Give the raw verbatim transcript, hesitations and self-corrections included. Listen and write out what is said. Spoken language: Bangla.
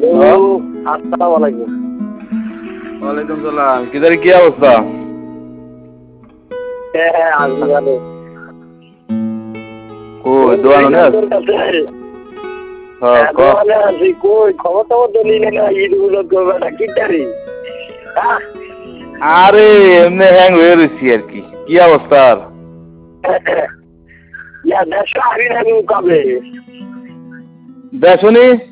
আসসালামু আলাইকুম। ওয়ালাইকুম সালাম। কিদার কি অবস্থা? হ্যাঁ হ্যাঁ আসবো ভালো। কই দোয়ানো না? হ্যাঁ ক। আছি কই খবর টবর তো নিলে না, ঈদ গুলো করবে না কি তারি? আরে এমনি হ্যাং হয়ে রয়েছি আর কি। কি অবস্থা? ইয়া দেশ আবি না কবে? দেখনি